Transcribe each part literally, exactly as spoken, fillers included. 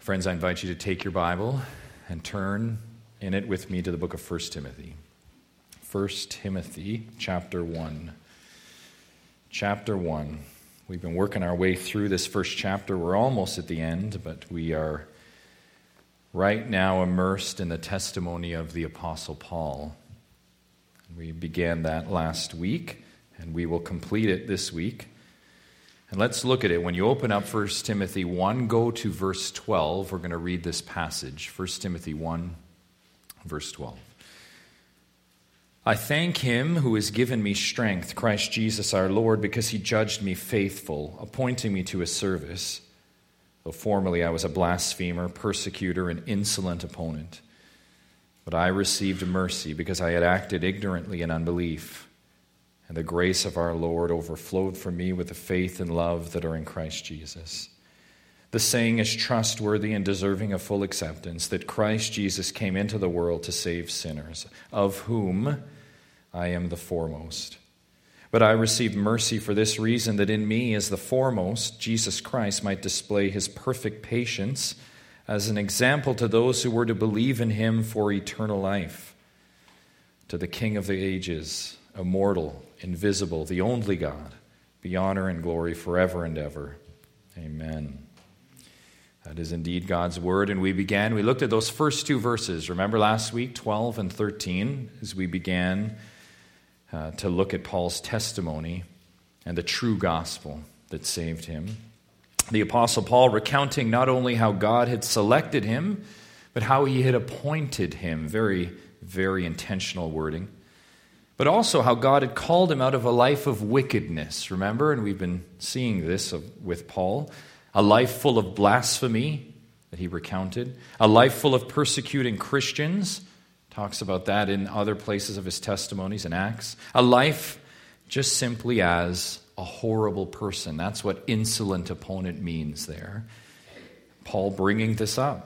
Friends, I invite you to take your Bible and turn in it with me to the book of First Timothy. First Timothy chapter one. Chapter one. We've been working our way through this first chapter. We're almost at the end, but we are right now immersed in the testimony of the Apostle Paul. We began that last week, and we will complete it this week. And let's look at it. When you open up First Timothy one, go to verse twelve. We're going to read this passage. First Timothy one, verse twelve. I thank him who has given me strength, Christ Jesus our Lord, because he judged me faithful, appointing me to his service. Though formerly I was a blasphemer, persecutor, and insolent opponent. But I received mercy because I had acted ignorantly in unbelief. And the grace of our Lord overflowed for me with the faith and love that are in Christ Jesus. The saying is trustworthy and deserving of full acceptance, that Christ Jesus came into the world to save sinners, of whom I am the foremost. But I received mercy for this reason, that in me as the foremost, Jesus Christ might display his perfect patience as an example to those who were to believe in him for eternal life. To the King of the ages, immortal, invisible, the only God, be honor and glory forever and ever. Amen. That is indeed God's word. And we began, we looked at those first two verses. Remember last week, twelve and thirteen, as we began uh, to look at Paul's testimony and the true gospel that saved him. The Apostle Paul recounting not only how God had selected him, but how he had appointed him. Very, very intentional wording. But also how God had called him out of a life of wickedness, remember? And we've been seeing this with Paul. A life full of blasphemy that he recounted. A life full of persecuting Christians. Talks about that in other places of his testimonies and Acts. A life just simply as a horrible person. That's what insolent opponent means there. Paul bringing this up.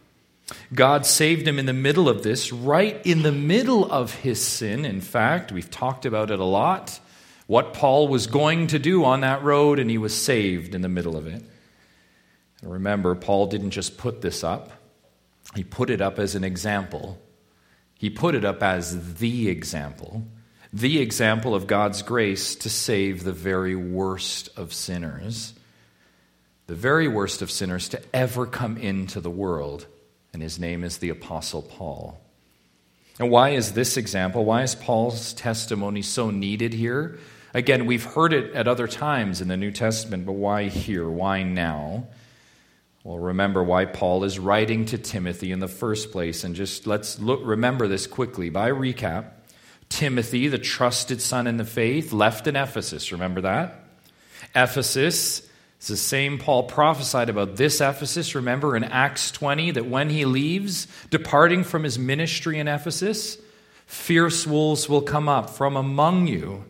God saved him in the middle of this, right in the middle of his sin. In fact, we've talked about it a lot, what Paul was going to do on that road, and he was saved in the middle of it. And remember, Paul didn't just put this up. He put it up as an example. He put it up as the example, the example of God's grace to save the very worst of sinners, the very worst of sinners to ever come into the world. And his name is the Apostle Paul. And why is this example, why is Paul's testimony so needed here? Again, we've heard it at other times in the New Testament, but why here? Why now? Well, remember why Paul is writing to Timothy in the first place. And just let's look, remember this quickly. By recap, Timothy, the trusted son in the faith, left in Ephesus. Remember that? Ephesus. It's the same Paul prophesied about this Ephesus, remember in Acts twenty, that when he leaves, departing from his ministry in Ephesus, fierce wolves will come up from among you.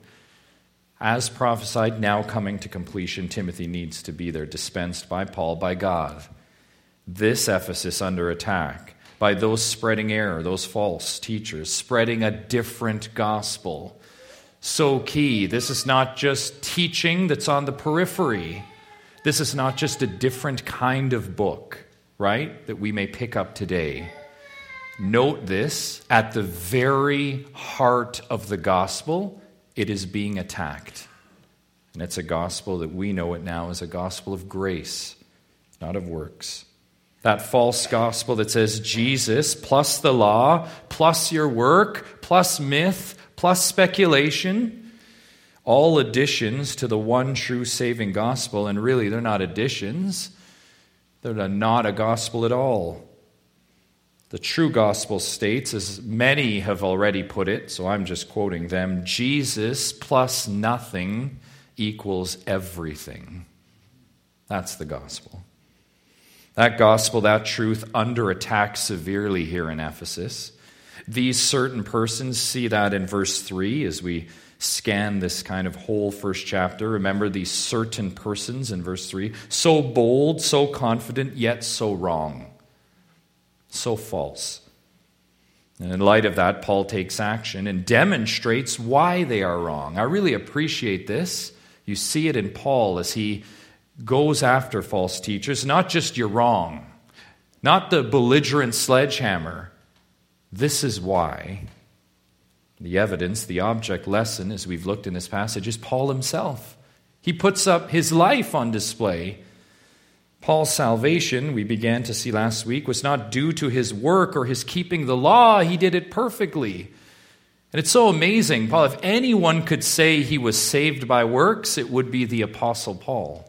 As prophesied, now coming to completion, Timothy needs to be there, dispensed by Paul, by God. This Ephesus under attack by those spreading error, those false teachers, spreading a different gospel. So key, this is not just teaching that's on the periphery. This is not just a different kind of book, right, that we may pick up today. Note this, at the very heart of the gospel, it is being attacked. And it's a gospel that we know it now as a gospel of grace, not of works. That false gospel that says Jesus plus the law, plus your work, plus myth, plus speculation, all additions to the one true saving gospel, and really they're not additions. They're not a gospel at all. The true gospel states, as many have already put it, so I'm just quoting them, Jesus plus nothing equals everything. That's the gospel. That gospel, that truth, under attack severely here in Ephesus. These certain persons see that in verse three as we scan this kind of whole first chapter. Remember these certain persons in verse three. So bold, so confident, yet so wrong. So false. And in light of that, Paul takes action and demonstrates why they are wrong. I really appreciate this. You see it in Paul as he goes after false teachers. Not just you're wrong. not the belligerent sledgehammer. This is why. The evidence, the object lesson, as we've looked in this passage, is Paul himself. He puts up his life on display. Paul's salvation, we began to see last week, was not due to his work or his keeping the law. He did it perfectly. And it's so amazing. Paul, if anyone could say he was saved by works, it would be the Apostle Paul.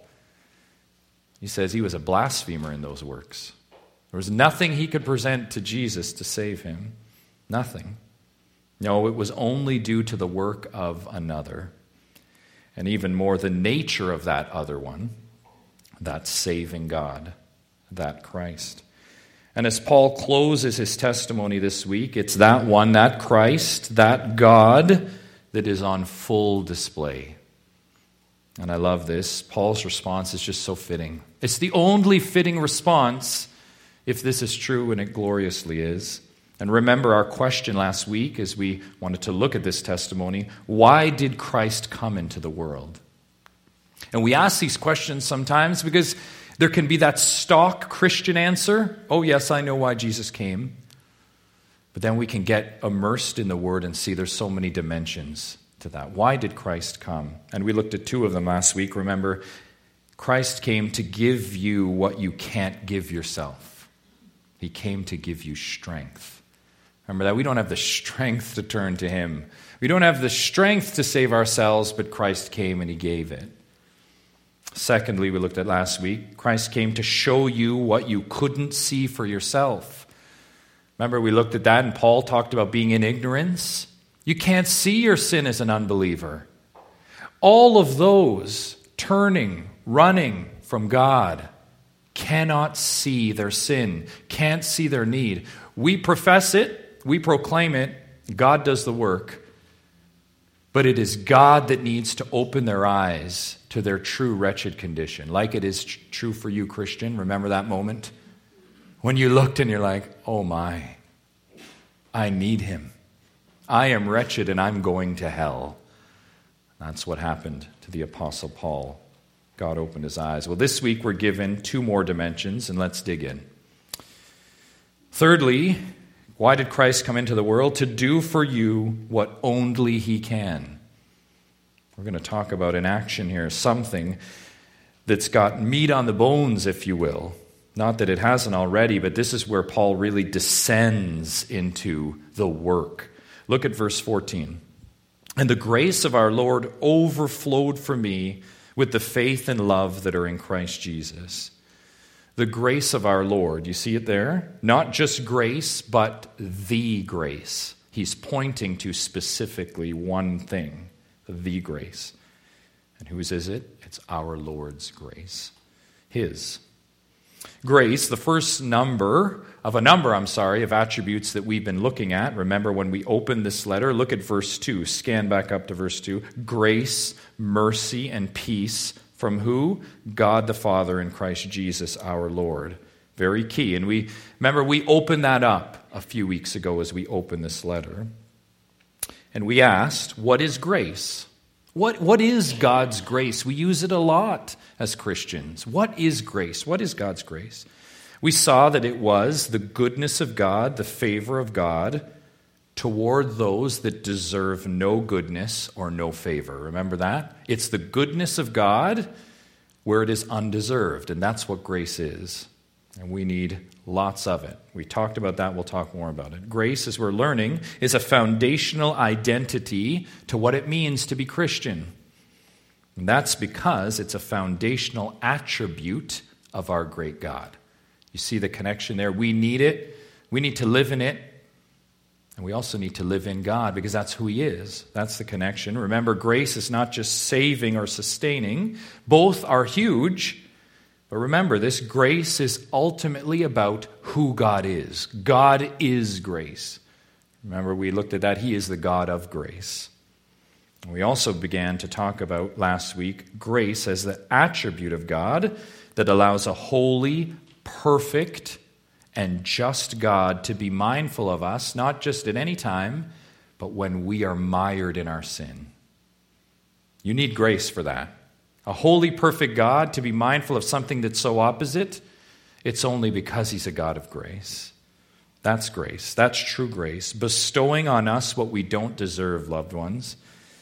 He says he was a blasphemer in those works. There was nothing he could present to Jesus to save him. Nothing. No, it was only due to the work of another. And even more, the nature of that other one, that saving God, that Christ. And as Paul closes his testimony this week, it's that one, that Christ, that God, that is on full display. And I love this. Paul's response is just so fitting. It's the only fitting response if this is true, and it gloriously is. And remember our question last week as we wanted to look at this testimony. Why did Christ come into the world? And we ask these questions sometimes because there can be that stock Christian answer. Oh, yes, I know why Jesus came. But then we can get immersed in the Word and see there's so many dimensions to that. Why did Christ come? And we looked at two of them last week. Remember, Christ came to give you what you can't give yourself. He came to give you strength. Remember that we don't have the strength to turn to Him. We don't have the strength to save ourselves, but Christ came and He gave it. Secondly, we looked at last week, Christ came to show you what you couldn't see for yourself. Remember, we looked at that and Paul talked about being in ignorance. You can't see your sin as an unbeliever. All of those turning, running from God cannot see their sin, can't see their need. We profess it. We proclaim it, God does the work, but it is God that needs to open their eyes to their true wretched condition, like it is true for you, Christian. Remember that moment? When you looked and you're like, oh my, I need Him. I am wretched and I'm going to hell. That's what happened to the Apostle Paul. God opened his eyes. Well, this week we're given two more dimensions, and let's dig in. Thirdly, why did Christ come into the world? To do for you what only He can. We're going to talk about in action here something that's got meat on the bones, if you will. Not that it hasn't already, but this is where Paul really descends into the work. Look at verse fourteen. And the grace of our Lord overflowed for me with the faith and love that are in Christ Jesus. The grace of our Lord, you see it there? Not just grace, but the grace. He's pointing to specifically one thing, the grace. And whose is it? It's our Lord's grace. His. Grace, the first number of a number, I'm sorry, of attributes that we've been looking at. Remember when we opened this letter, look at verse two. Scan back up to verse two. Grace, mercy, and peace from who? God the Father in Christ Jesus our Lord. Very key. And we remember we opened that up a few weeks ago as we opened this letter. And we asked, what is grace? What, what is God's grace? We use it a lot as Christians. What is grace? What is God's grace? We saw that it was the goodness of God, the favor of God, toward those that deserve no goodness or no favor. Remember that? It's the goodness of God where it is undeserved, and that's what grace is. And we need lots of it. We talked about that. We'll talk more about it. Grace, as we're learning, is a foundational identity to what it means to be Christian. And that's because it's a foundational attribute of our great God. You see the connection there? We need it. We need to live in it. And we also need to live in God because that's who He is. That's the connection. Remember, grace is not just saving or sustaining. Both are huge. But remember, this grace is ultimately about who God is. God is grace. Remember, we looked at that. He is the God of grace. We also began to talk about last week grace as the attribute of God that allows a holy, perfect, and just God to be mindful of us, not just at any time, but when we are mired in our sin. You need grace for that. A holy, perfect God to be mindful of something that's so opposite It's only because he's a God of grace. That's grace. That's true grace. Bestowing on us what we don't deserve, loved ones.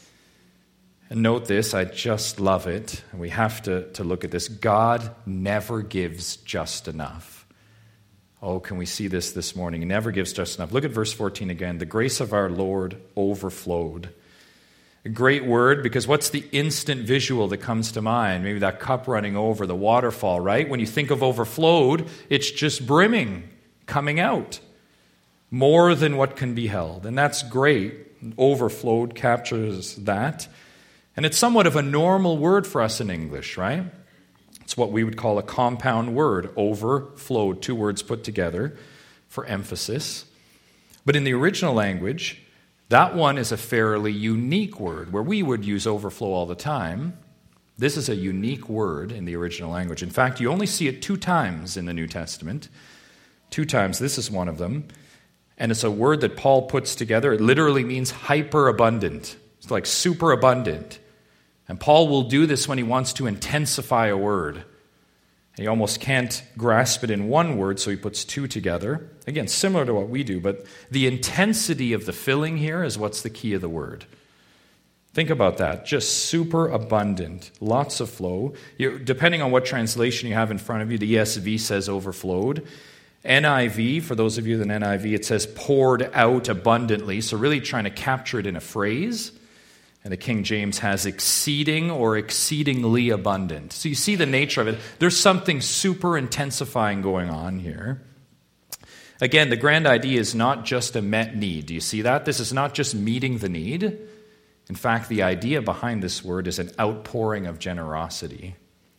And note this, I just love it. And we have to, to look at this. God never gives just enough. Oh, can we see this this morning? He never gives just enough. Look at verse fourteen again. The grace of our Lord overflowed. A great word, because what's the instant visual that comes to mind? Maybe that cup running over, the waterfall, right? When you think of overflowed, it's just brimming, coming out. More than what can be held. And that's great. Overflowed captures that. And it's somewhat of a normal word for us in English, right? It's what we would call a compound word, overflowed, two words put together for emphasis. But in the original language, that one is a fairly unique word, where we would use overflow all the time. This is a unique word in the original language. In fact, you only see it two times in the New Testament. Two times, this is one of them. And it's a word that Paul puts together. It literally means hyperabundant. It's like super abundant. And Paul will do this when he wants to intensify a word. And he almost can't grasp it in one word, so he puts two together. Again, similar to what we do, but the intensity of the filling here is what's the key of the word. Think about that. Just super abundant. Lots of flow. You, depending on what translation you have in front of you, the E S V says overflowed. N I V, for those of you that N I V, it says poured out abundantly, so really trying to capture it in a phrase. And the King James has exceeding or exceedingly abundant. So you see the nature of it. There's something super intensifying going on here. Again, the grand idea is not just a met need. Do you see that? This is not just meeting the need. In fact, the idea behind this word is an outpouring of generosity.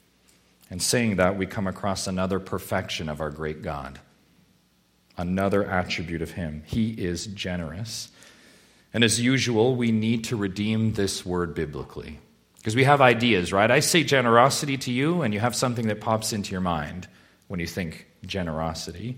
And saying that, we come across another perfection of our great God. Another attribute of him. He is generous. And as usual, we need to redeem this word biblically. Because we have ideas, right? I say generosity to you, and you have something that pops into your mind when you think generosity.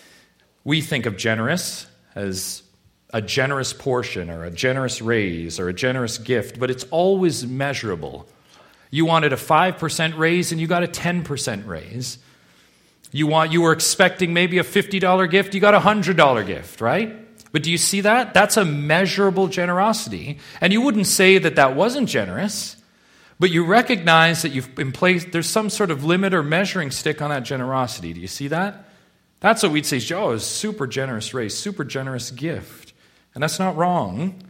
We think of generous as a generous portion, or a generous raise, or a generous gift, but it's always measurable. You wanted a five percent raise, and you got a ten percent raise. You want, you were expecting maybe a fifty dollars gift, you got a one hundred dollars gift, right? But do you see that? That's a measurable generosity. And you wouldn't say that that wasn't generous, but you recognize that you've been placed, there's some sort of limit or measuring stick on that generosity. Do you see that? That's what we'd say, oh, it's a super generous raise, super generous gift. And that's not wrong,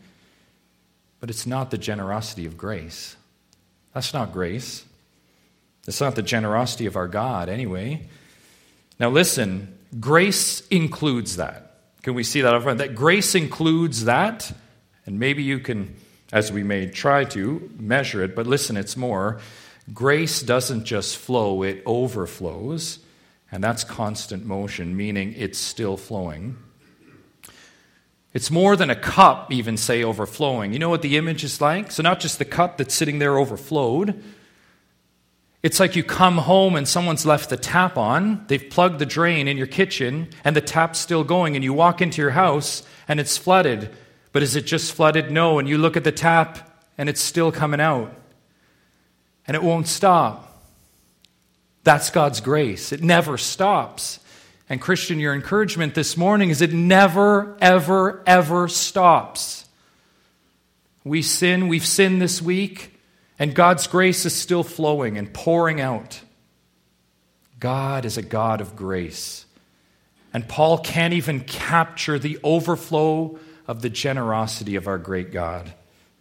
but it's not the generosity of grace. That's not grace. It's not the generosity of our God anyway. Now listen, grace includes that. Can we see that up front? That grace includes that, and maybe you can, as we may try to, measure it, but listen, it's more. Grace doesn't just flow, it overflows, and that's constant motion, meaning it's still flowing. It's more than a cup, even say, overflowing. You know what the image is like? So not just the cup that's sitting there overflowed. It's like you come home and someone's left the tap on, they've plugged the drain in your kitchen, and the tap's still going, and you walk into your house and it's flooded. But is it just flooded? No. And you look at the tap and it's still coming out. And it won't stop. That's God's grace. It never stops. And Christian, your encouragement this morning is it never, ever, ever stops. We sin, we've sinned this week. And God's grace is still flowing and pouring out. God is a God of grace. And Paul can't even capture the overflow of the generosity of our great God.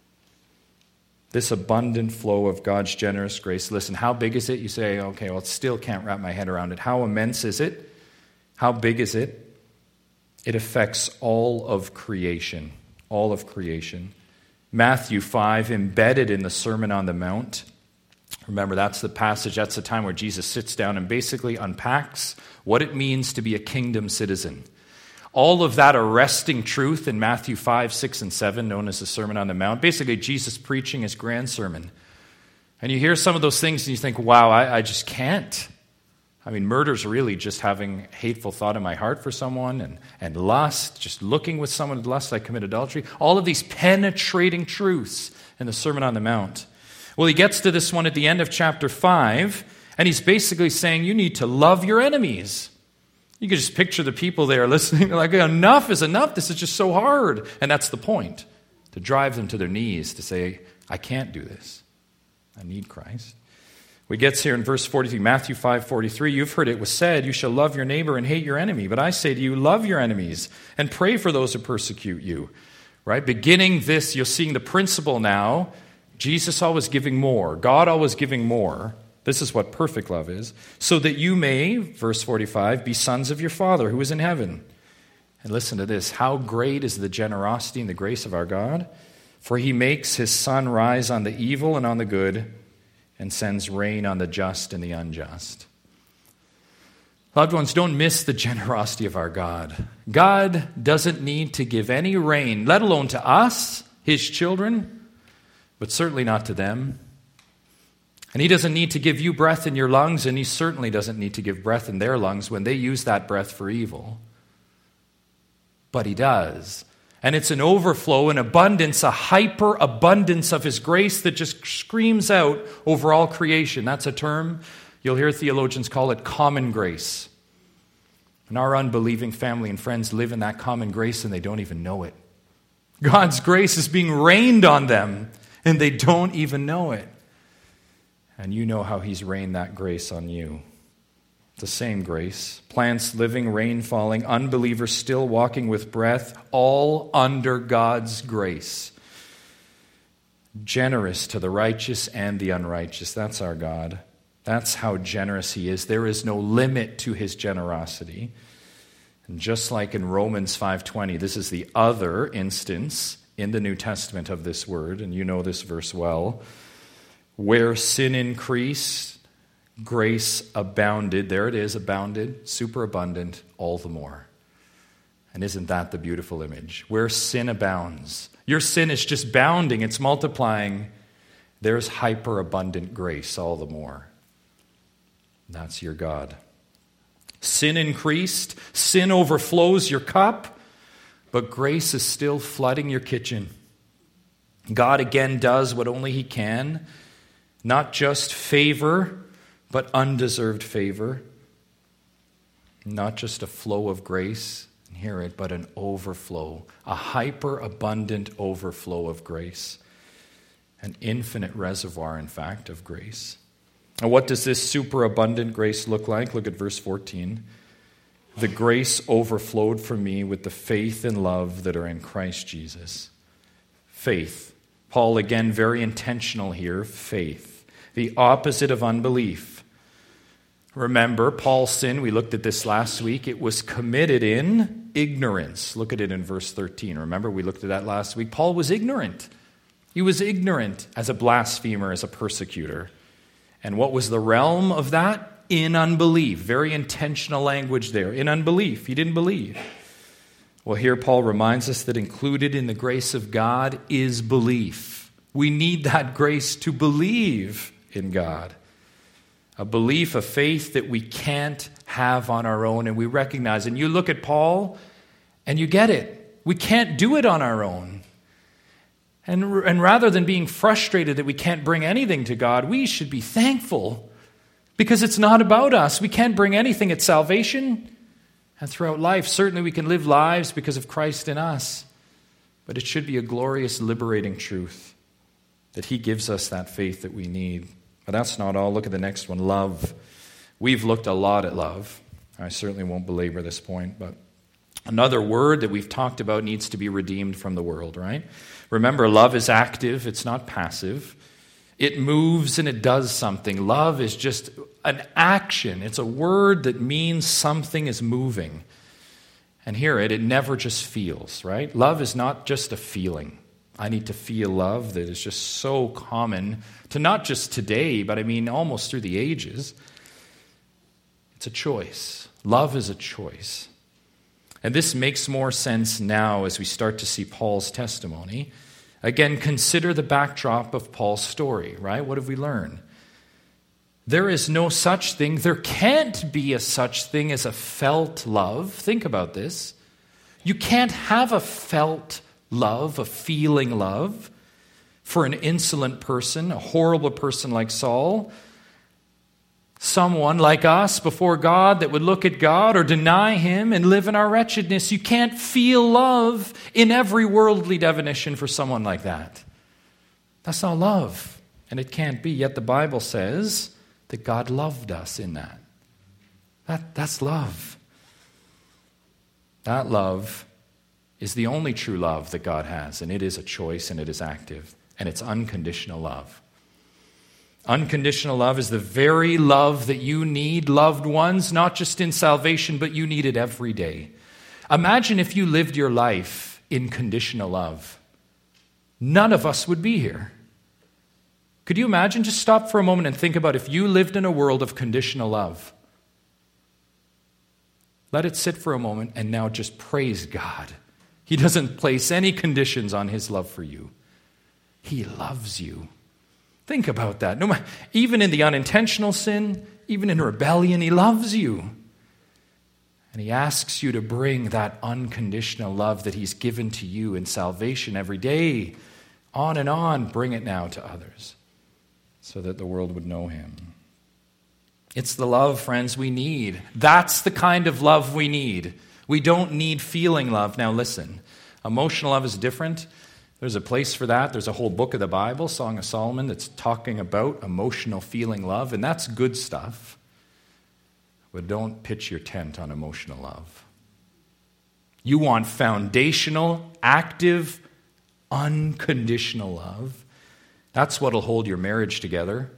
This abundant flow of God's generous grace. Listen, how big is it? You say, okay, well, I still can't wrap my head around it. How immense is it? How big is it? It affects all of creation. All of creation. Matthew five, embedded in the Sermon on the Mount. Remember, that's the passage, that's the time where Jesus sits down and basically unpacks what it means to be a kingdom citizen. All of that arresting truth in Matthew five, six, and seven, known as the Sermon on the Mount. Basically, Jesus preaching his grand sermon. And you hear some of those things and you think, wow, I, I just can't. I mean, murder's really just having hateful thought in my heart for someone, and, and lust, just looking with someone with lust, I commit adultery. All of these penetrating truths in the Sermon on the Mount. Well, he gets to this one at the end of chapter five, And he's basically saying you need to love your enemies. You can just picture the people there listening. They're like, enough is enough. This is just so hard. And that's the point, to drive them to their knees, to say, I can't do this. I need Christ. We get here in verse forty-three, Matthew five forty-three. You've heard it was said, you shall love your neighbor and hate your enemy. But I say to you, love your enemies and pray for those who persecute you. Right? Beginning this, you're seeing the principle now. Jesus always giving more. God always giving more. This is what perfect love is. So that you may, verse forty-five, be sons of your Father who is in heaven. And listen to this. How great is the generosity and the grace of our God? For he makes his sun rise on the evil and on the good, and sends rain on the just and the unjust. Loved ones, don't miss the generosity of our God. God doesn't need to give any rain, let alone to us, his children, but certainly not to them. And he doesn't need to give you breath in your lungs, and he certainly doesn't need to give breath in their lungs when they use that breath for evil. But he does. And it's an overflow, an abundance, a hyper-abundance of his grace that just screams out over all creation. That's a term, you'll hear theologians call it common grace. And our unbelieving family and friends live in that common grace and they don't even know it. God's grace is being rained on them and they don't even know it. And you know how he's rained that grace on you. The same grace. Plants living, rain falling, unbelievers still walking with breath, all under God's grace. Generous to the righteous and the unrighteous. That's our God. That's how generous he is. There is no limit to his generosity. And just like in Romans five twenty, this is the other instance in the New Testament of this word, and you know this verse well. Where sin increased, grace abounded. There it is, abounded, superabundant, all the more. And isn't that the beautiful image? Where sin abounds. Your sin is just bounding, it's multiplying. There's hyperabundant grace all the more. That's your God. Sin increased, sin overflows your cup, but grace is still flooding your kitchen. God again does what only he can. Not just favor, but undeserved favor. Not just a flow of grace, hear it, but an overflow, a hyper-abundant overflow of grace. An infinite reservoir, in fact, of grace. And what does this superabundant grace look like? Look at verse fourteen. The grace overflowed from me with the faith and love that are in Christ Jesus. Faith. Paul, again, very intentional here, faith. The opposite of unbelief. Remember, Paul's sin, we looked at this last week, it was committed in ignorance. Look at it in verse thirteen. Remember, we looked at that last week. Paul was ignorant. He was ignorant as a blasphemer, as a persecutor. And what was the realm of that? In unbelief. Very intentional language there. In unbelief. He didn't believe. Well, here Paul reminds us that included in the grace of God is belief. We need that grace to believe in God. A belief, a faith that we can't have on our own, and we recognize. And you look at Paul, and you get it. We can't do it on our own. And, and rather than being frustrated that we can't bring anything to God, we should be thankful because it's not about us. We can't bring anything at salvation and throughout life. Certainly we can live lives because of Christ in us, but it should be a glorious, liberating truth that he gives us that faith that we need. But that's not all. Look at the next one, love. We've looked a lot at love. I certainly won't belabor this point, but another word that we've talked about needs to be redeemed from the world, right? Remember, love is active. It's not passive. It moves and it does something. Love is just an action. It's a word that means something is moving. And hear it, it never just feels, right? Love is not just a feeling. I need to feel love that is just so common to not just today, but I mean almost through the ages. It's a choice. Love is a choice. And this makes more sense now as we start to see Paul's testimony. Again, consider the backdrop of Paul's story, right? What have we learned? There is no such thing, there can't be a such thing as a felt love. Think about this. You can't have a felt love, a feeling love for an insolent person, a horrible person like Saul. someone like us before God that would look at God or deny him and live in our wretchedness. You can't feel love in every worldly definition for someone like that. That's not love, and it can't be. Yet the Bible says that God loved us in that. That that's love. That love is the only true love that God has, and it is a choice and it is active, and it's unconditional love. Unconditional love is the very love that you need, loved ones, not just in salvation, but you need it every day. Imagine if you lived your life in conditional love. None of us would be here. Could you imagine? Just stop for a moment and think about if you lived in a world of conditional love. Let it sit for a moment and now just praise God. He doesn't place any conditions on his love for you. He loves you. Think about that. No matter, even in the unintentional sin, even in rebellion, he loves you. And he asks you to bring that unconditional love that he's given to you in salvation every day. On and on, bring it now to others so that the world would know him. It's the love, friends, we need. That's the kind of love we need. We don't need feeling love. Now listen, emotional love is different. There's a place for that. There's a whole book of the Bible, Song of Solomon, that's talking about emotional feeling love, and that's good stuff. But don't pitch your tent on emotional love. You want foundational, active, unconditional love. That's what'll hold your marriage together.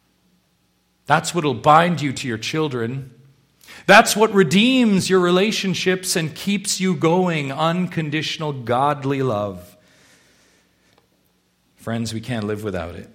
That's what'll bind you to your children. That's what redeems your relationships and keeps you going, unconditional, godly love. Friends, we can't live without it.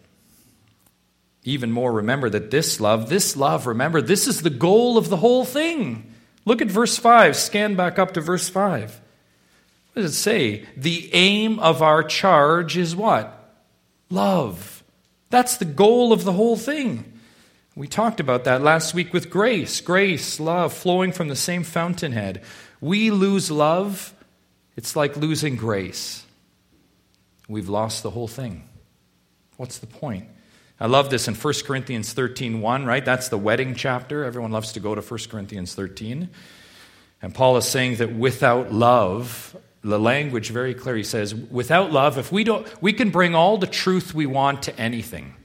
Even more, remember that this love, this love, remember, this is the goal of the whole thing. Look at verse five. Scan back up to verse five. What does it say? The aim of our charge is what? Love. That's the goal of the whole thing. We talked about that last week with grace. Grace, love, flowing from the same fountainhead. We lose love, it's like losing grace. We've lost the whole thing. What's the point? I love this in First Corinthians thirteen one, right? That's the wedding chapter. Everyone loves to go to First Corinthians thirteen. And Paul is saying that without love, the language very clear. He says, without love, if we don't, we can bring all the truth we want to anything.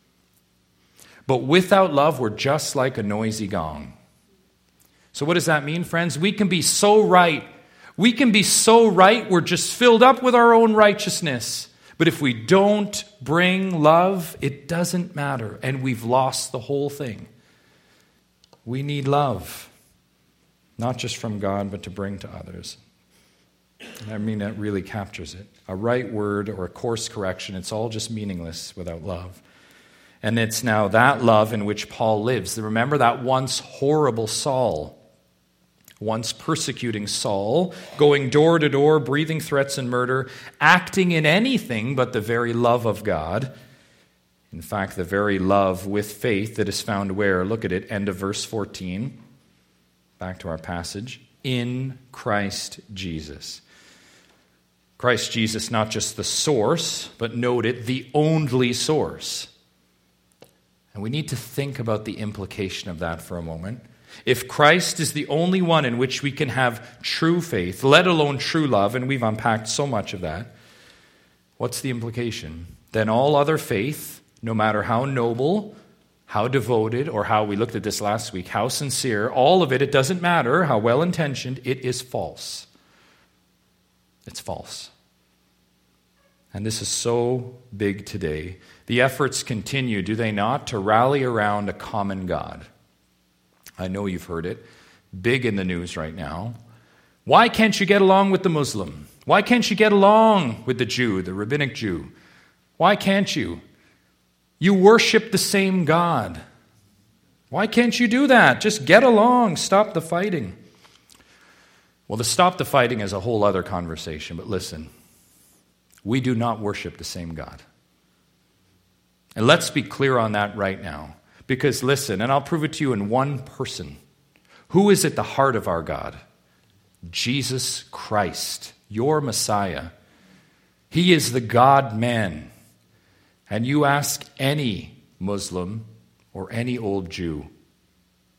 But without love, we're just like a noisy gong. So what does that mean, friends? We can be so right. We can be so right, we're just filled up with our own righteousness. But if we don't bring love, it doesn't matter. And we've lost the whole thing. We need love. Not just from God, but to bring to others. I mean, that really captures it. A right word or a course correction, it's all just meaningless without love. And it's now that love in which Paul lives. Remember that once horrible Saul, once persecuting Saul, going door to door, breathing threats and murder, acting in anything but the very love of God. In fact, the very love with faith that is found where? Look at it, end of verse fourteen. Back to our passage. In Christ Jesus. Christ Jesus, not just the source, but note it, the only source. And we need to think about the implication of that for a moment. If Christ is the only one in which we can have true faith, let alone true love, and we've unpacked so much of that, what's the implication? Then all other faith, no matter how noble, how devoted, or how, we looked at this last week, how sincere, all of it, it doesn't matter how well-intentioned, it is false. It's false. And this is so big today. The efforts continue, do they not, to rally around a common God. I know you've heard it. Big in the news right now. Why can't you get along with the Muslim? Why can't you get along with the Jew, the rabbinic Jew? Why can't you? You worship the same God. Why can't you do that? Just get along. Stop the fighting. Well, to stop the fighting is a whole other conversation, but listen. We do not worship the same God. And let's be clear on that right now. Because listen, and I'll prove it to you in one person. Who is at the heart of our God? Jesus Christ, your Messiah. He is the God-man. And you ask any Muslim or any old Jew,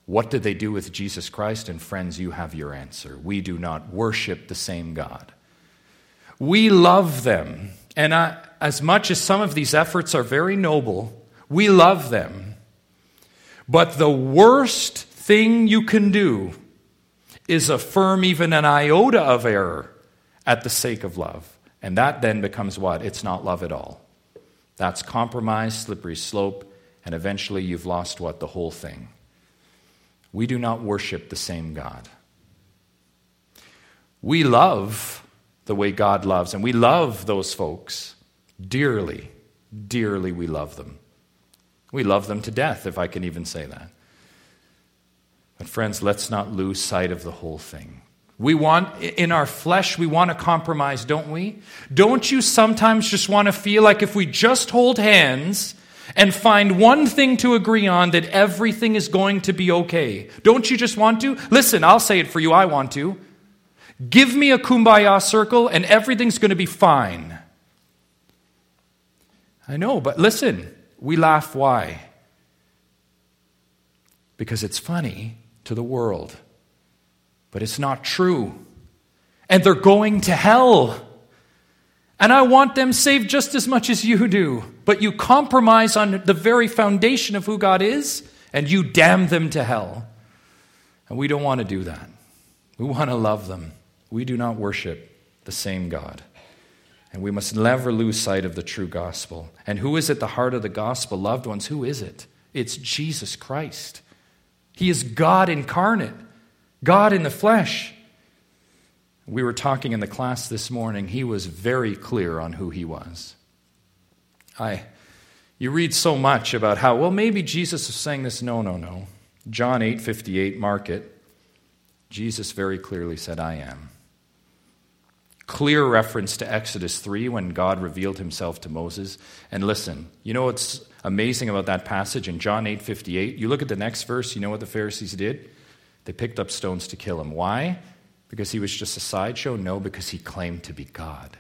What did they do with Jesus Christ? And friends, you have your answer. We do not worship the same God. We love them. And I, as much as some of these efforts are very noble, we love them. But the worst thing you can do is affirm even an iota of error at the sake of love. And that then becomes what? It's not love at all. That's compromise, slippery slope, and eventually you've lost what? The whole thing. We do not worship the same God. We love the way God loves, and we love those folks dearly. Dearly we love them. We love them to death, if I can even say that. But friends, let's not lose sight of the whole thing. We want, in our flesh, we want to compromise, don't we? Don't you sometimes just want to feel like if we just hold hands and find one thing to agree on, that everything is going to be okay? Don't you just want to? Listen, I'll say it for you, I want to. Give me a kumbaya circle and everything's going to be fine. I know, but listen, we laugh. Why? Because it's funny to the world. But it's not true. And they're going to hell. And I want them saved just as much as you do. But you compromise on the very foundation of who God is, and you damn them to hell. And we don't want to do that. We want to love them. We do not worship the same God. And we must never lose sight of the true gospel. And who is at the heart of the gospel, loved ones? Who is it? It's Jesus Christ. He is God incarnate, God in the flesh. We were talking in the class this morning. He was very clear on who he was. I, you read so much about how, well, maybe Jesus was saying this. No, no, no. John eight fifty-eight, mark it. Jesus very clearly said, I am. Clear reference to Exodus three when God revealed himself to Moses. And listen, you know what's amazing about that passage in John eight fifty-eight? You look at the next verse, you know what the Pharisees did? They picked up stones to kill him. Why? Because he was just a sideshow? No, because he claimed to be God.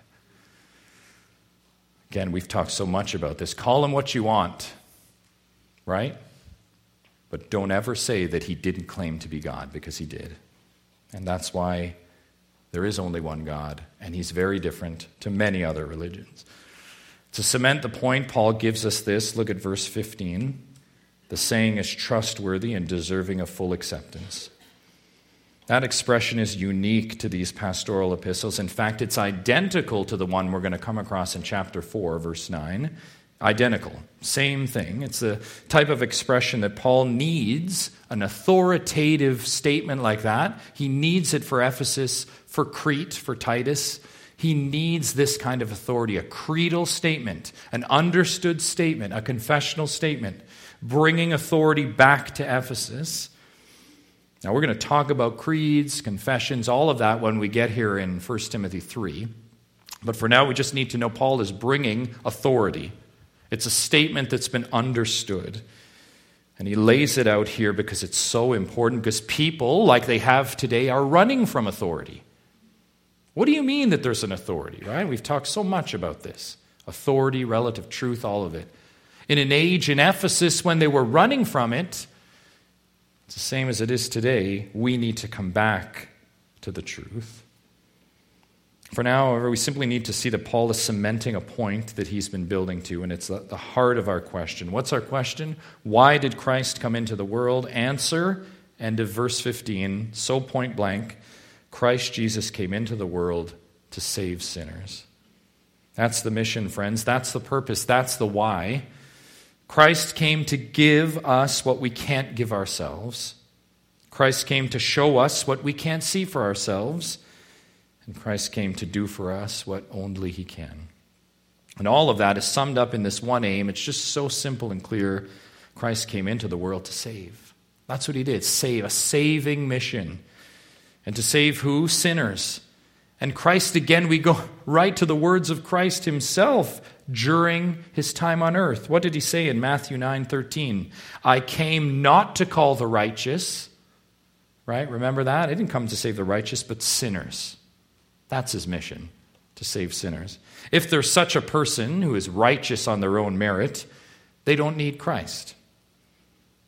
Again, we've talked so much about this. Call him what you want, right? But don't ever say that he didn't claim to be God, because he did. And that's why there is only one God, and he's very different to many other religions. To cement the point, Paul gives us this. Look at verse fifteen. The saying is trustworthy and deserving of full acceptance. That expression is unique to these pastoral epistles. In fact, it's identical to the one we're going to come across in chapter four, verse nine. Identical. Same thing. It's the type of expression that Paul needs, an authoritative statement like that. He needs it for Ephesus, for Crete, for Titus. He needs this kind of authority, a creedal statement, an understood statement, a confessional statement, bringing authority back to Ephesus. Now, we're going to talk about creeds, confessions, all of that when we get here in First Timothy three. But for now, we just need to know Paul is bringing authority. It's a statement that's been understood. And he lays it out here because it's so important, because people, like they have today, are running from authority. What do you mean that there's an authority, right? We've talked so much about this. Authority, relative truth, all of it. In an age in Ephesus when they were running from it, it's the same as it is today. We need to come back to the truth. For now, however, we simply need to see that Paul is cementing a point that he's been building to, and it's the heart of our question. What's our question? Why did Christ come into the world? Answer, end of verse fifteen, so point blank, Christ Jesus came into the world to save sinners. That's the mission, friends. That's the purpose. That's the why. Christ came to give us what we can't give ourselves. Christ came to show us what we can't see for ourselves. And Christ came to do for us what only he can. And all of that is summed up in this one aim. It's just so simple and clear. Christ came into the world to save. That's what he did. Save. A saving mission. And to save who? Sinners. And Christ, again, we go right to the words of Christ himself during his time on earth. What did he say in Matthew nine thirteen? I came not to call the righteous. Right? Remember that? He didn't come to save the righteous, but sinners. That's his mission, to save sinners. If there's such a person who is righteous on their own merit, they don't need Christ.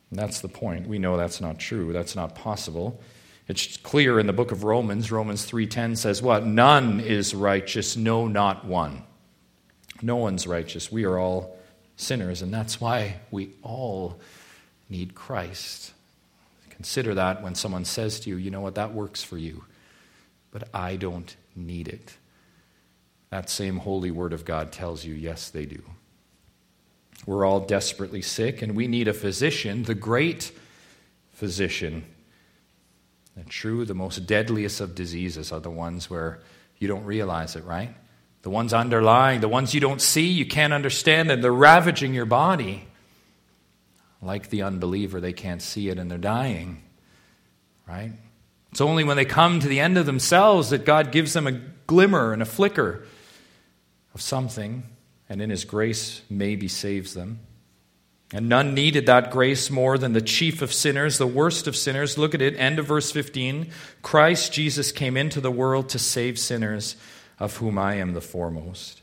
And that's the point. We know that's not true. That's not possible. It's clear in the book of Romans. Romans three ten says what? None is righteous, no, not one. No one's righteous. We are all sinners, and that's why we all need Christ. Consider that when someone says to you, you know what, that works for you, but I don't need it. That same holy word of God tells you, yes, they do. We're all desperately sick, and we need a physician, the great physician. And true, the most deadliest of diseases are the ones where you don't realize it, right? The ones underlying, the ones you don't see, you can't understand, and they're ravaging your body. Like the unbeliever, they can't see it, and they're dying, right? It's only when they come to the end of themselves that God gives them a glimmer and a flicker of something, and in His grace maybe saves them. And none needed that grace more than the chief of sinners, the worst of sinners. Look at it, end of verse fifteen. Christ Jesus came into the world to save sinners, of whom I am the foremost.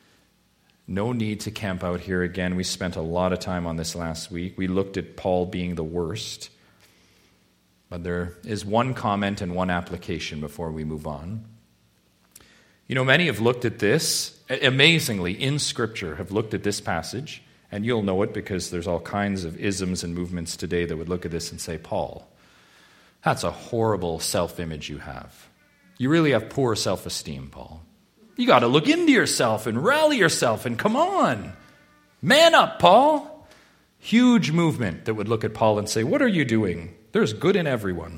No need to camp out here again. We spent a lot of time on this last week. We looked at Paul being the worst. But there is one comment and one application before we move on. You know, many have looked at this, amazingly, in Scripture, have looked at this passage, and you'll know it because there's all kinds of isms and movements today that would look at this and say, Paul, that's a horrible self-image you have. You really have poor self-esteem, Paul. You got to look into yourself and rally yourself and come on. Man up, Paul. Huge movement that would look at Paul and say, what are you doing? There's good in everyone.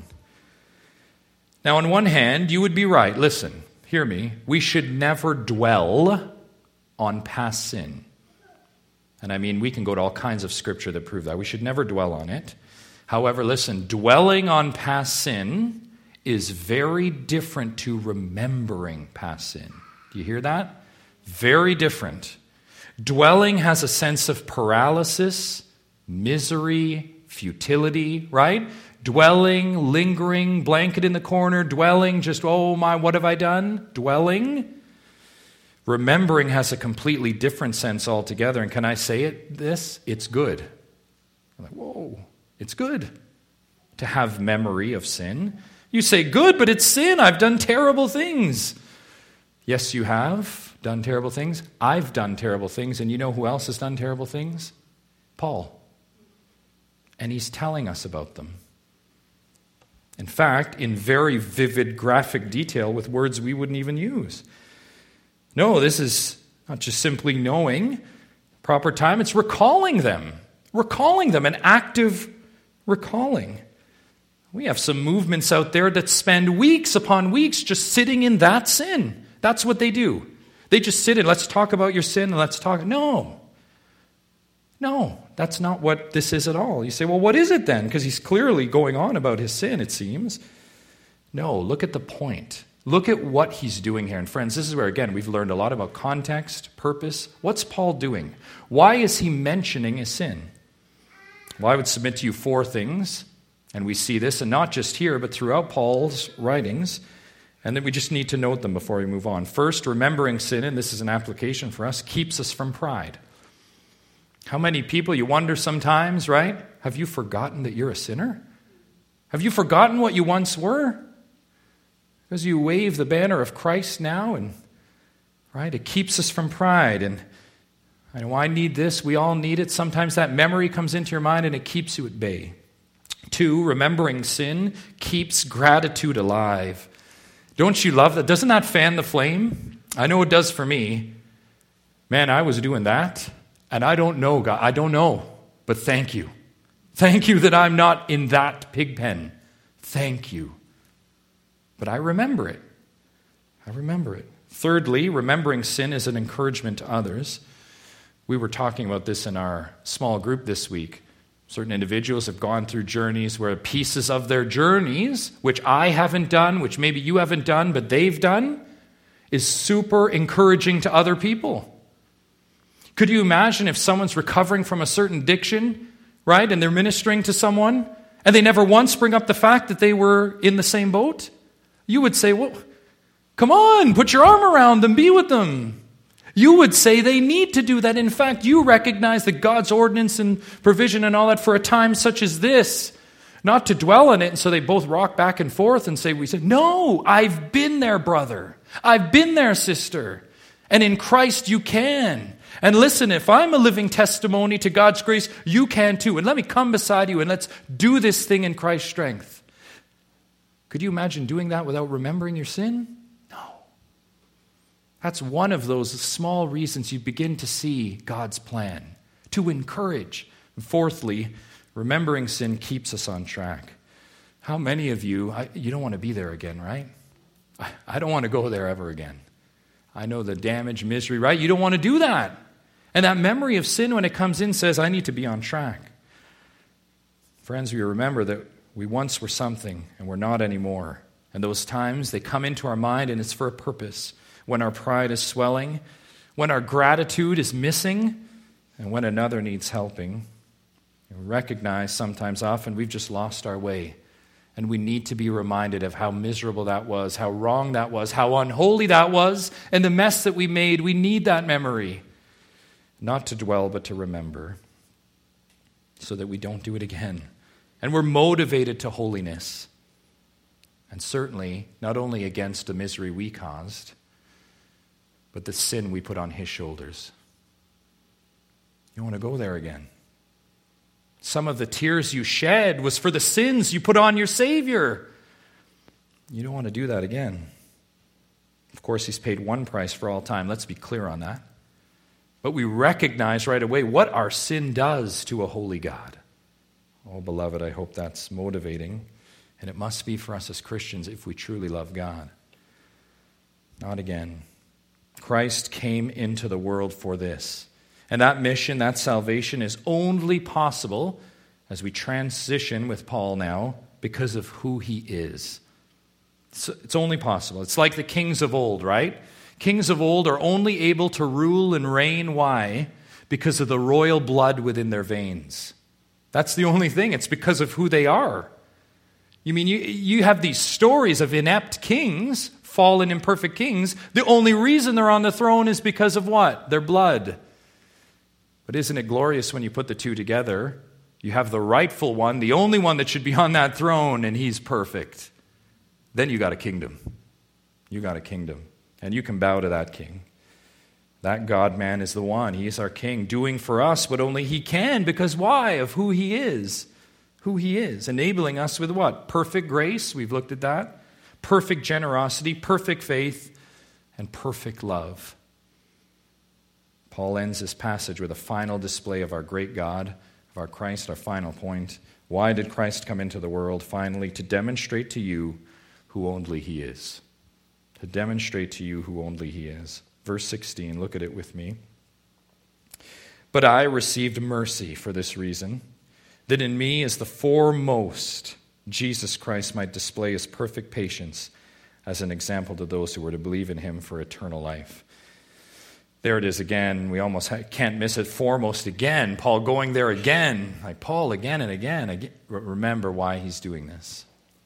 Now, on one hand, you would be right. Listen, hear me. We should never dwell on past sin. And I mean, we can go to all kinds of scripture that prove that. We should never dwell on it. However, listen, dwelling on past sin is very different to remembering past sin. Do you hear that? Very different. Dwelling has a sense of paralysis, misery, futility, right? Dwelling, lingering, blanket in the corner, dwelling, just, oh my, what have I done? Dwelling. Remembering has a completely different sense altogether. And can I say it, this? It's good. I'm like, whoa, it's good to have memory of sin. You say, good, but it's sin. I've done terrible things. Yes, you have done terrible things. I've done terrible things. And you know who else has done terrible things? Paul. And he's telling us about them. In fact, in very vivid, graphic detail with words we wouldn't even use. No, this is not just simply knowing proper time, it's recalling them. Recalling them, an active recalling. We have some movements out there that spend weeks upon weeks just sitting in that sin. That's what they do. They just sit in, let's talk about your sin, and let's talk. No. No, that's not what this is at all. You say, well, what is it then? Because he's clearly going on about his sin, it seems. No, look at the point. Look at what he's doing here. And friends, this is where, again, we've learned a lot about context, purpose. What's Paul doing? Why is he mentioning his sin? Well, I would submit to you four things, and we see this, and not just here, but throughout Paul's writings, and then we just need to note them before we move on. First, remembering sin, and this is an application for us, keeps us from pride. How many people, you wonder sometimes, right? Have you forgotten that you're a sinner? Have you forgotten what you once were? Because you wave the banner of Christ now, and right, it keeps us from pride. And I know I need this, we all need it. Sometimes that memory comes into your mind and it keeps you at bay. Two, remembering sin keeps gratitude alive. Don't you love that? Doesn't that fan the flame? I know it does for me. Man, I was doing that. And I don't know, God. I don't know. But thank you. Thank you that I'm not in that pig pen. Thank you. But I remember it. I remember it. Thirdly, remembering sin is an encouragement to others. We were talking about this in our small group this week. Certain individuals have gone through journeys where pieces of their journeys, which I haven't done, which maybe you haven't done, but they've done, is super encouraging to other people. Could you imagine if someone's recovering from a certain addiction, right, and they're ministering to someone, and they never once bring up the fact that they were in the same boat? You would say, well, come on, put your arm around them, be with them. You would say they need to do that. In fact, you recognize that God's ordinance and provision and all that for a time such as this, not to dwell on it. And so they both rock back and forth and say, we said, no, I've been there, brother. I've been there, sister. And in Christ you can. And listen, if I'm a living testimony to God's grace, you can too. And let me come beside you and let's do this thing in Christ's strength. Could you imagine doing that without remembering your sin? No. That's one of those small reasons you begin to see God's plan, to encourage. And fourthly, remembering sin keeps us on track. How many of you, I, you don't want to be there again, right? I, I don't want to go there ever again. I know the damage, misery, right? You don't want to do that. And that memory of sin when it comes in says, I need to be on track. Friends, we remember that we once were something and we're not anymore. And those times, they come into our mind and it's for a purpose. When our pride is swelling, when our gratitude is missing, and when another needs helping. We recognize sometimes, often, we've just lost our way. And we need to be reminded of how miserable that was, how wrong that was, how unholy that was, and the mess that we made. We need that memory. Not to dwell, but to remember, so that we don't do it again. And we're motivated to holiness. And certainly, not only against the misery we caused, but the sin we put on his shoulders. You want to go there again. Some of the tears you shed was for the sins you put on your Savior. You don't want to do that again. Of course, he's paid one price for all time. Let's be clear on that. But we recognize right away what our sin does to a holy God. Oh, beloved, I hope that's motivating. And it must be for us as Christians if we truly love God. Not again. Christ came into the world for this. And that mission, that salvation is only possible, as we transition with Paul now, because of who he is. It's only possible. It's like the kings of old, right? Kings of old are only able to rule and reign. Why? Because of the royal blood within their veins. That's the only thing. It's because of who they are. You mean you, you have these stories of inept kings, fallen imperfect kings. The only reason they're on the throne is because of what? Their blood. But isn't it glorious when you put the two together? You have the rightful one, the only one that should be on that throne, and he's perfect. Then you got a kingdom. You got a kingdom. And you can bow to that king. That God-man is the one. He is our king, doing for us what only he can. Because why? Of who he is. Who he is. Enabling us with what? Perfect grace. We've looked at that. Perfect generosity, perfect faith, and perfect love. Paul ends this passage with a final display of our great God, of our Christ, our final point. Why did Christ come into the world? Finally, to demonstrate to you who only he is. To demonstrate to you who only he is. Verse sixteen, look at it with me. But I received mercy for this reason, that in me as the foremost, Jesus Christ might display his perfect patience as an example to those who were to believe in him for eternal life. There it is again. We almost can't miss it. Foremost again. Paul going there again. Like Paul again and again. again. Remember why he's doing this.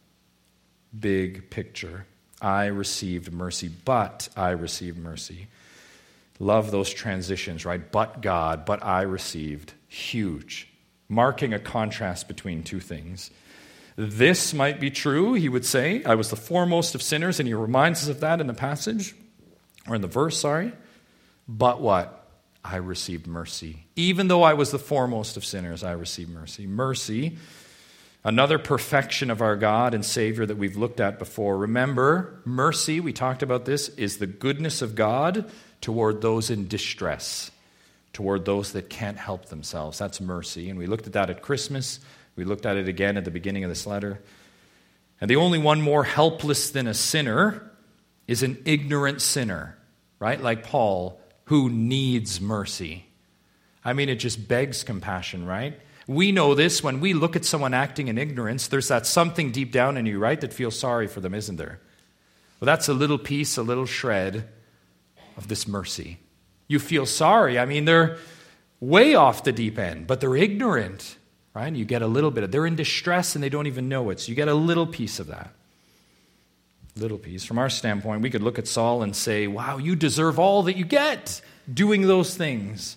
Big picture. I received mercy, but I received mercy. Love those transitions, right? But God, but I received. Huge. Marking a contrast between two things. This might be true, he would say. I was the foremost of sinners, and he reminds us of that in the passage, or in the verse, sorry. But what? I received mercy. Even though I was the foremost of sinners, I received mercy. Mercy, another perfection of our God and Savior that we've looked at before. Remember, mercy, we talked about this, is the goodness of God toward those in distress, toward those that can't help themselves. That's mercy. And we looked at that at Christmas. We looked at it again at the beginning of this letter. And the only one more helpless than a sinner is an ignorant sinner, right? Like Paul, who needs mercy. I mean, it just begs compassion, right? We know this when we look at someone acting in ignorance, there's that something deep down in you, right, that feels sorry for them, isn't there? Well, that's a little piece, a little shred of this mercy. You feel sorry. I mean, they're way off the deep end, but they're ignorant, right? And you get a little bit of, they're in distress and they don't even know it. So you get a little piece of that. Little piece. From our standpoint, we could look at Saul and say, wow, you deserve all that you get. doing those things.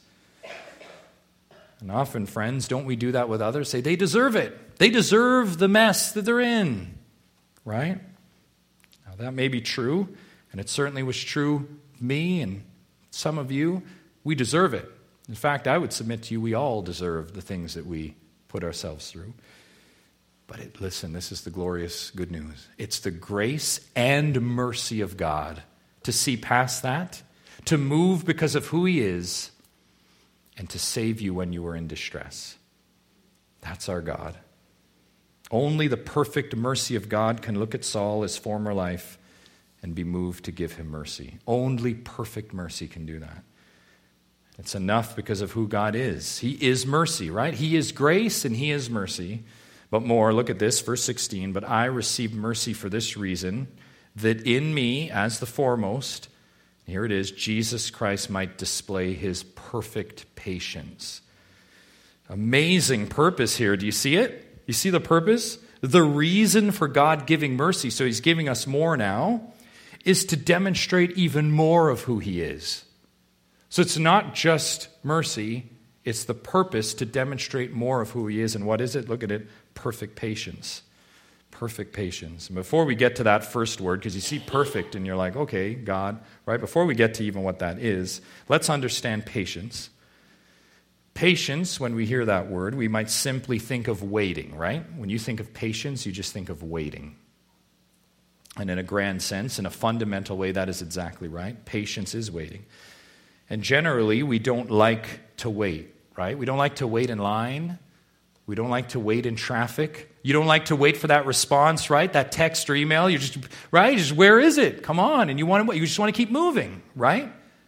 And often, friends, don't we do that with others? Say, they deserve it. They deserve the mess that they're in, right? Now, that may be true, and it certainly was true of me and some of you. We deserve it. In fact, I would submit to you, we all deserve the things that we put ourselves through. But it, listen, this is the glorious good news. It's the grace and mercy of God to see past that, to move because of who he is, and to save you when you are in distress. That's our God. Only the perfect mercy of God can look at Saul, his former life, and be moved to give him mercy. Only perfect mercy can do that. It's enough because of who God is. He is mercy, right? He is grace and he is mercy. But more, look at this, verse sixteen. But I received mercy for this reason, that in me, as the foremost, here it is, Jesus Christ might display his perfect patience. Amazing purpose here. Do you see it? You see the purpose? The reason for God giving mercy, so he's giving us more now, is to demonstrate even more of who he is. So it's not just mercy, it's the purpose to demonstrate more of who he is. And what is it? Look at it, perfect patience. Perfect patience. And before we get to that first word, because you see perfect and you're like, okay, God, right? Before we get to even what that is, let's understand patience. Patience, when we hear that word, we might simply think of waiting, right? When you think of patience, you just think of waiting. And in a grand sense, in a fundamental way, that is exactly right. Patience is waiting. And generally, we don't like to wait, right? We don't like to wait in line. We don't like to wait in traffic. You don't like to wait for that response, right? That text or email. You just, right? Just, where is it? Come on. And you want to, you just want to keep moving, right?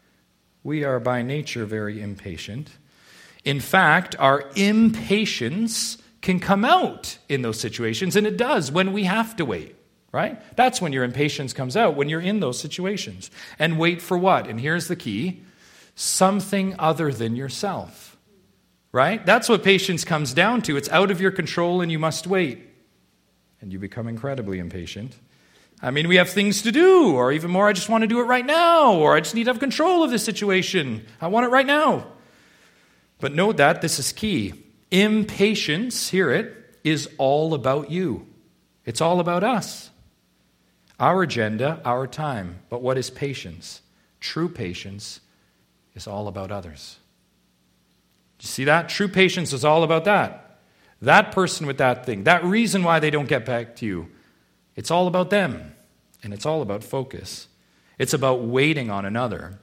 We are by nature very impatient. In fact, our impatience can come out in those situations, and it does when we have to wait, right? That's when your impatience comes out, when you're in those situations. And wait for what? And here's the key. Something other than yourself, right? That's what patience comes down to. It's out of your control and you must wait. And you become incredibly impatient. I mean, we have things to do, or even more, I just want to do it right now, or I just need to have control of this situation. I want it right now. But note that this is key. Impatience, hear it, is all about you. It's all about us. Our agenda, our time. But what is patience? True patience is all about others. Do you see that? True patience is all about that. That person with that thing, that reason why they don't get back to you, it's all about them. And it's all about focus. It's about waiting on another.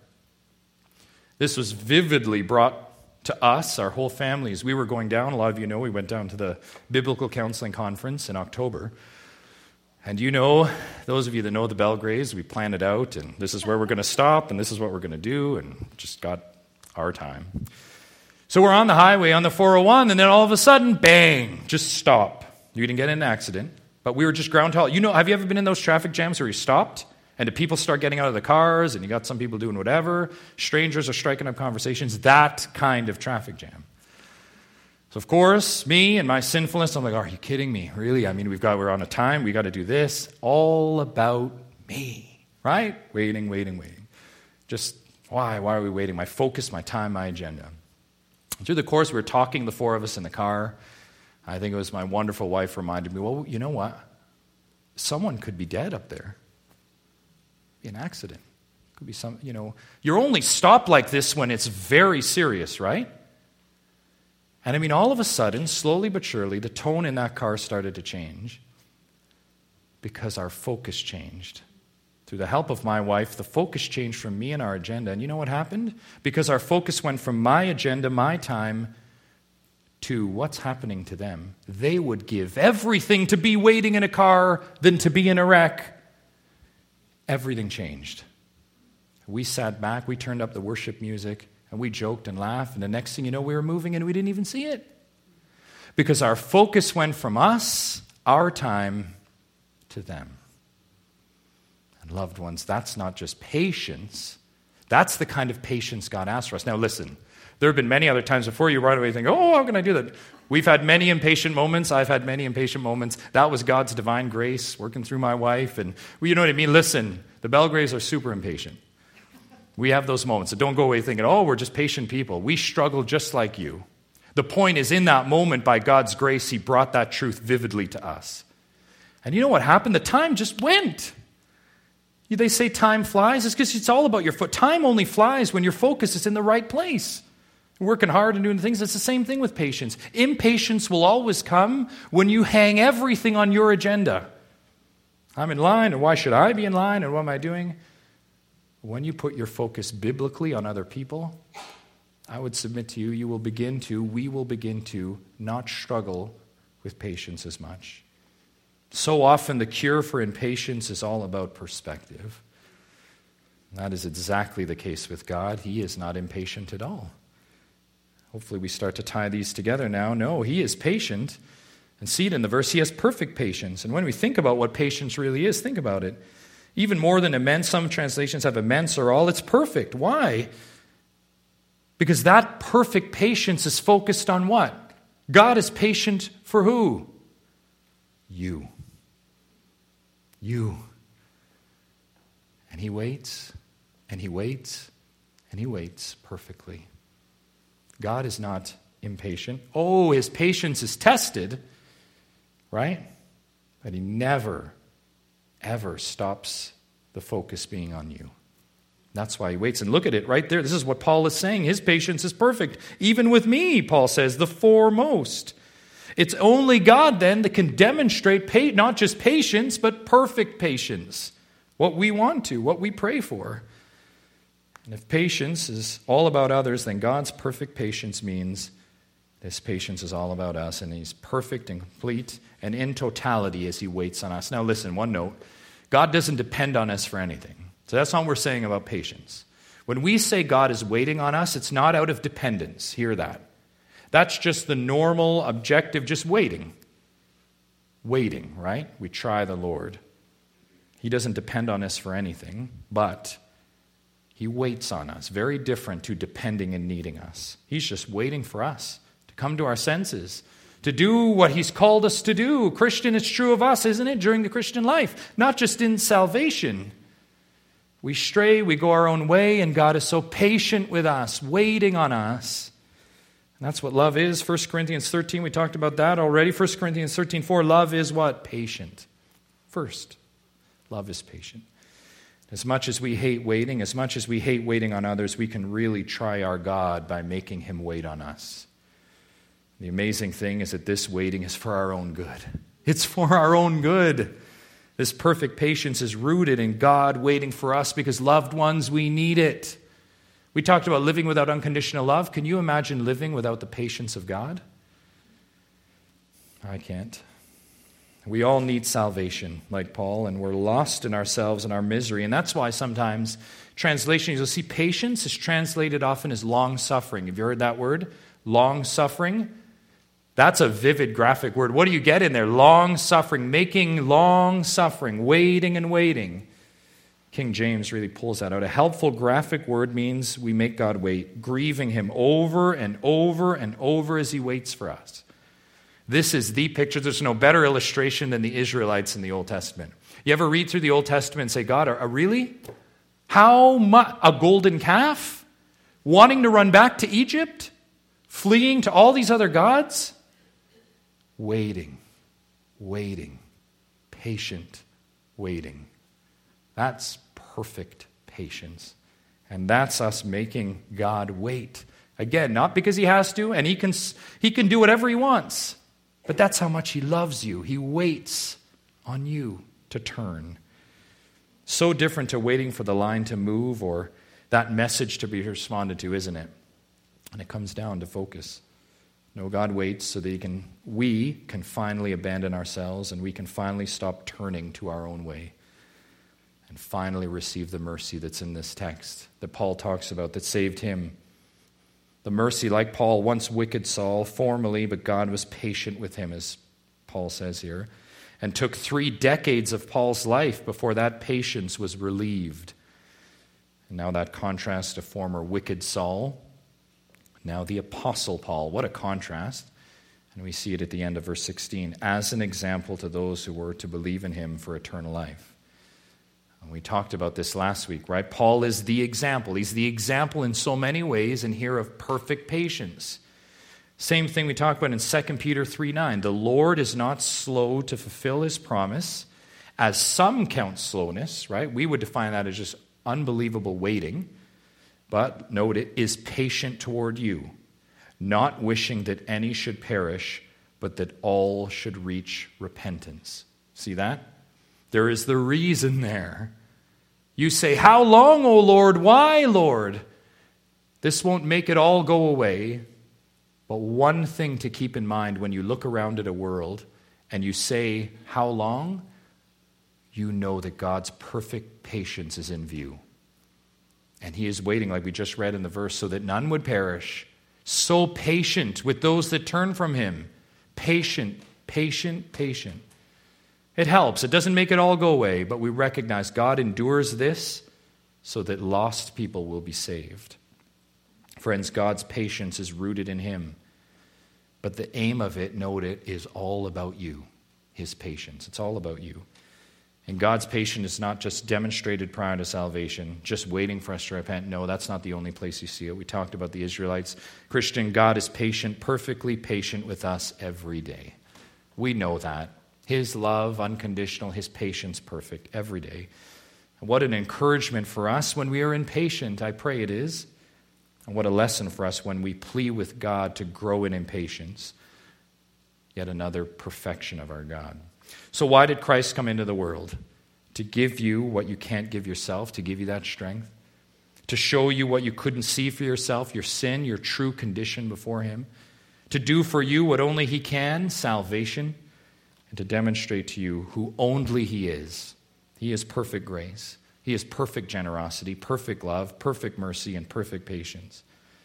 This was vividly brought to us, our whole family, as we were going down. A lot of you know we went down to the Biblical Counseling Conference in October. And you know, those of you that know the Belgraves, we planned it out, and this is where we're going to stop, and this is what we're going to do, and just got our time. So we're on the highway on the four oh one, and then all of a sudden, bang, just stop. You didn't get in an accident, but we were just ground halt. You know, have you ever been in those traffic jams where you stopped, and the people start getting out of the cars, and you got some people doing whatever, strangers are striking up conversations, that kind of traffic jam. So of course, me and my sinfulness, I'm like, are you kidding me? Really? I mean, we've got, we're on a time, we got to do this. All about me, right? Waiting, waiting, waiting. Just, why? Why are we waiting? My focus, my time, my agenda. Through the course, we were talking, the four of us in the car. I think it was my wonderful wife reminded me, well, you know what? Someone could be dead up there. Be an accident. Could be some, you know, you're only stopped like this when it's very serious, right? And I mean, all of a sudden, slowly but surely, the tone in that car started to change because our focus changed. Through the help of my wife, the focus changed from me and our agenda. And you know what happened? Because our focus went from my agenda, my time, to what's happening to them. They would give everything to be waiting in a car than to be in a wreck. Everything changed. We sat back, we turned up the worship music, and we joked and laughed, and the next thing you know, we were moving and we didn't even see it. Because our focus went from us, our time, to them. And loved ones, that's not just patience. That's the kind of patience God asks for us. Now listen, there have been many other times before you right away think, oh, how can I do that? We've had many impatient moments. I've had many impatient moments. That was God's divine grace working through my wife. And well, you know what I mean? Listen, the Belgraves are super impatient. We have those moments. So don't go away thinking, oh, we're just patient people. We struggle just like you. The point is, in that moment, by God's grace, he brought that truth vividly to us. And you know what happened? The time just went. They say time flies. It's because it's all about your foot. Time only flies when your focus is in the right place. Working hard and doing things. It's the same thing with patience. Impatience will always come when you hang everything on your agenda. I'm in line, and why should I be in line, and what am I doing? When you put your focus biblically on other people, I would submit to you, you will begin to, we will begin to not struggle with patience as much. So often the cure for impatience is all about perspective. That is exactly the case with God. He is not impatient at all. Hopefully we start to tie these together now. No, he is patient. And see it in the verse, he has perfect patience. And when we think about what patience really is, think about it. Even more than immense, some translations have immense or all, it's perfect. Why? Because that perfect patience is focused on what? God is patient for who? You. You. And he waits, and he waits, and he waits perfectly. God is not impatient. Oh, his patience is tested, right? But he never, ever stops the focus being on you. That's why he waits. And look at it right there. This is what Paul is saying. His patience is perfect. Even with me, Paul says, the foremost. It's only God then that can demonstrate pa- not just patience, but perfect patience. What we want to, what we pray for. And if patience is all about others, then God's perfect patience means this patience is all about us, and he's perfect and complete and in totality as he waits on us. Now listen, one note. God doesn't depend on us for anything. So that's not what we're saying about patience. When we say God is waiting on us, it's not out of dependence. Hear that. That's just the normal, objective, just waiting. Waiting, right? We try the Lord. He doesn't depend on us for anything, but he waits on us. Very different to depending and needing us. He's just waiting for us to come to our senses, to do what he's called us to do. Christian, it's true of us, isn't it, during the Christian life? Not just in salvation. We stray, we go our own way, and God is so patient with us, waiting on us. And that's what love is. First Corinthians thirteen, we talked about that already. First Corinthians thirteen four, love is what? Patient. First, love is patient. As much as we hate waiting, as much as we hate waiting on others, we can really try our God by making him wait on us. The amazing thing is that this waiting is for our own good. It's for our own good. This perfect patience is rooted in God waiting for us because, loved ones, we need it. We talked about living without unconditional love. Can you imagine living without the patience of God? I can't. We all need salvation, like Paul, and we're lost in ourselves and our misery. And that's why sometimes translations, you'll see patience is translated often as long-suffering. Have you heard that word? Long-suffering. That's a vivid, graphic word. What do you get in there? Long-suffering, making long-suffering, waiting and waiting. King James really pulls that out. A helpful graphic word means we make God wait, grieving him over and over and over as he waits for us. This is the picture. There's no better illustration than the Israelites in the Old Testament. You ever read through the Old Testament and say, God, are, are really? How much? A golden calf? Wanting to run back to Egypt? Fleeing to all these other gods? Waiting, waiting, patient waiting. That's perfect patience. And that's us making God wait. Again, not because he has to, and he can, he can do whatever he wants. But that's how much he loves you. He waits on you to turn. So different to waiting for the line to move or that message to be responded to, isn't it? And it comes down to focus. No, God waits so that he can, we can finally abandon ourselves and we can finally stop turning to our own way and finally receive the mercy that's in this text that Paul talks about that saved him. The mercy, like Paul, once wicked Saul, formerly, but God was patient with him, as Paul says here, and took three decades of Paul's life before that patience was relieved. And now that contrast to former wicked Saul, now the Apostle Paul. What a contrast. And we see it at the end of verse sixteen, as an example to those who were to believe in him for eternal life. And we talked about this last week, right? Paul is the example. He's the example in so many ways, and here of perfect patience. Same thing we talked about in Second Peter three nine. The Lord is not slow to fulfill his promise, as some count slowness, right? We would define that as just unbelievable waiting. But note, it is patient toward you, not wishing that any should perish, but that all should reach repentance. See that? There is the reason there. You say, how long, O Lord? Why, Lord? This won't make it all go away. But one thing to keep in mind when you look around at a world and you say, how long? You know that God's perfect patience is in view. And he is waiting, like we just read in the verse, so that none would perish. So patient with those that turn from him. Patient, patient, patient. It helps. It doesn't make it all go away, but we recognize God endures this so that lost people will be saved. Friends, God's patience is rooted in him. But the aim of it, note it, is all about you, his patience. It's all about you. And God's patience is not just demonstrated prior to salvation, just waiting for us to repent. No, that's not the only place you see it. We talked about the Israelites. Christian, God is patient, perfectly patient with us every day. We know that. His love, unconditional, his patience, perfect, every day. What an encouragement for us when we are impatient, I pray it is. And what a lesson for us when we plead with God to grow in impatience. Yet another perfection of our God. So why did Christ come into the world? To give you what you can't give yourself, to give you that strength. To show you what you couldn't see for yourself, your sin, your true condition before him. To do for you what only he can, salvation. And to demonstrate to you who only he is. He is perfect grace. He is perfect generosity, perfect love, perfect mercy, and perfect patience.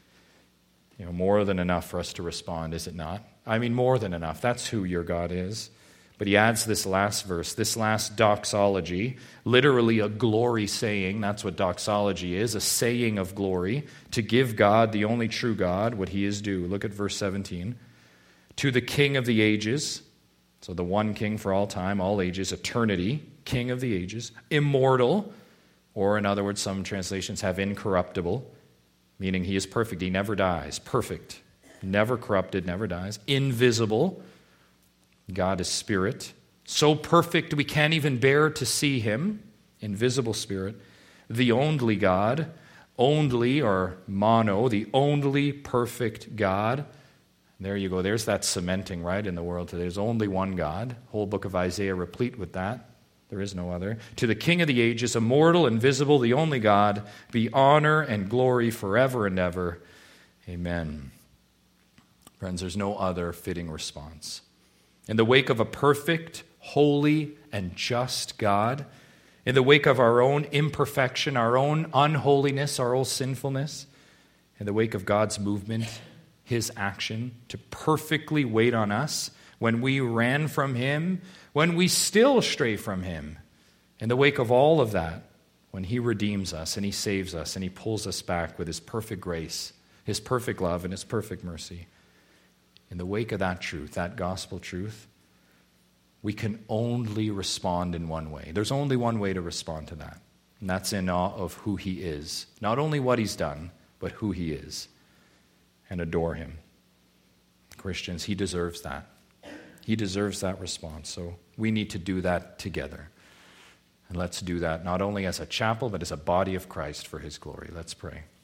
You know, more than enough for us to respond, is it not? I mean, more than enough. That's who your God is. But he adds this last verse, this last doxology, literally a glory saying. That's what doxology is, a saying of glory, to give God, the only true God, what he is due. Look at verse seventeen. To the King of the ages, so the one King for all time, all ages, eternity, King of the ages, immortal, or in other words, some translations have incorruptible, meaning he is perfect, he never dies, perfect, never corrupted, never dies, invisible. God is spirit, so perfect we can't even bear to see him, invisible spirit, the only God, only or mono, the only perfect God. There you go, there's that cementing right in the world today. There's only one God, whole book of Isaiah replete with that. There is no other. To the King of the ages, immortal, invisible, the only God, be honor and glory forever and ever. Amen. Friends, there's no other fitting response. In the wake of a perfect, holy, and just God, in the wake of our own imperfection, our own unholiness, our own sinfulness, in the wake of God's movement, his action to perfectly wait on us when we ran from him, when we still stray from him, in the wake of all of that, when he redeems us and he saves us and he pulls us back with his perfect grace, his perfect love, and his perfect mercy. In the wake of that truth, that gospel truth, we can only respond in one way. There's only one way to respond to that, and that's in awe of who he is. Not only what he's done, but who he is, and adore him. Christians, he deserves that. He deserves that response, so we need to do that together. And let's do that not only as a chapel, but as a body of Christ for his glory. Let's pray.